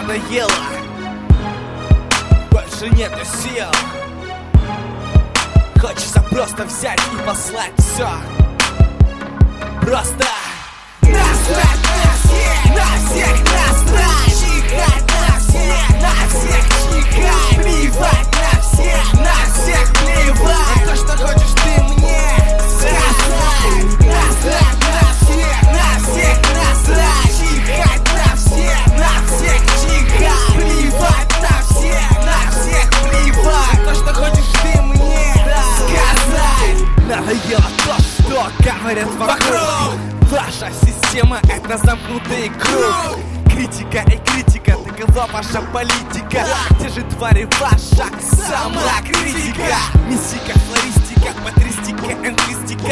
надоело, больше нету сил. Хочется просто взять и послать все. Просто насрать на всех, насрать, чихать на всех, чихать, плевать на всех плевать. На то, что хочешь ты мне сказать. Насрать на всех, насрать, чихать на всех, чихать, плевать на всех плевать. На то, что хочешь ты мне сказать. Надоело то, что говорят вокруг. Ваша система — это замкнутый круг. Критика и критика, такова ваша политика. Где же, твари, ваша самокритика? Мистика, флористика, патристика, энтристика,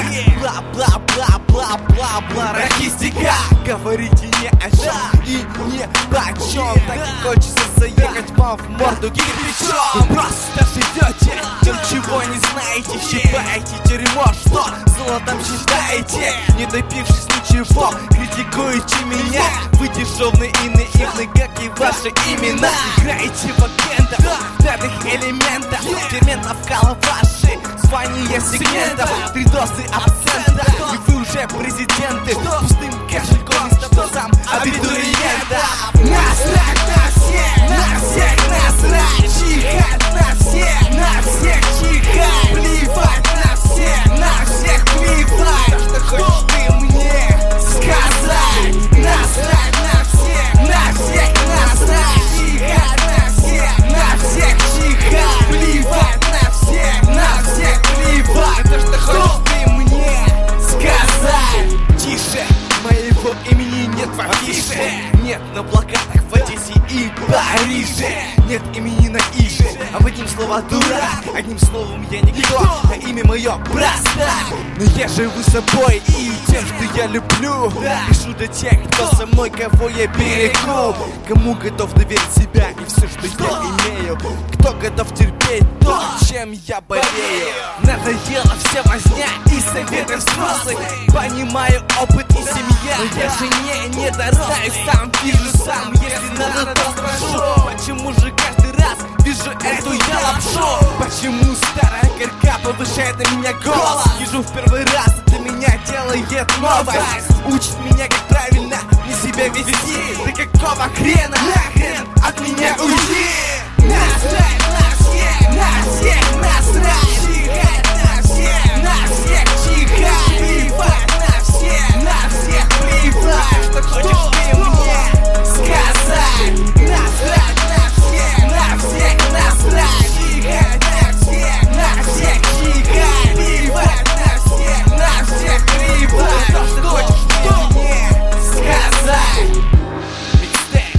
бла-бла-бла-бла-бла-бла, ракистика. Говорите ни о чем и ни почем. Так и хочется заехать вам в морду кирпичом. Вы просто живете, ничего не знаете. Щипаете дерьмо, что золотом считаете. Не добившись ничего, критикуете меня. Вы дешевные и наивны, как и ваши имена. Играете в агентов, пятых элементов, ферментов калаваши, звания сегментов, 3 дозы абсента, и вы уже президенты. Пустым кошельком и статусом абитуриента. Насрать на всех, насрать, чихать на всех, чихать, плевать на всех плевать. То, что хочешь ты мне сказать. Насрать на всех, насрать, чихать на всех, чихать, плевать на всех плевать. То, что хочешь ты мне сказать. Тише, моего имени нет в афише, нет на плакатах в Одессе и Париже, нет имени на Иже. А одним словом дурак, одним словом я никто, а имя мое просто. Но я живу собой и тем, что я люблю. Пишу для тех, кто со мной, кого я берегу. Кому готов доверить себя и все, что я имею. Кто готов терпеть то, чем я болею. Надоела вся возня и советы взрослых. Понимаю опыт и семья, но я же не дорастаю, сам вижу сам. Если надо, то спрошу, почему же каждый раз вижу эту я лапшу? Почему старая корка повышает на меня голос? Вижу в первый раз, это меня делает новость. Учит меня, как правильно мне себя вести. Да какого хрена, нахрен от меня уйди? Насрать на всех, насрать, чихать на всех, чихать, плевать на всех плевать. Что хочешь ты мне сказать? Насрать на всех, насрать, чихать на всех, чихать, плевать на всех плевать. То, что хочешь ты мне сказать. Микстейп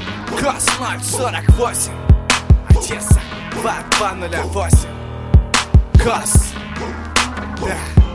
Кос 048, Одесса 2208. Кос, да.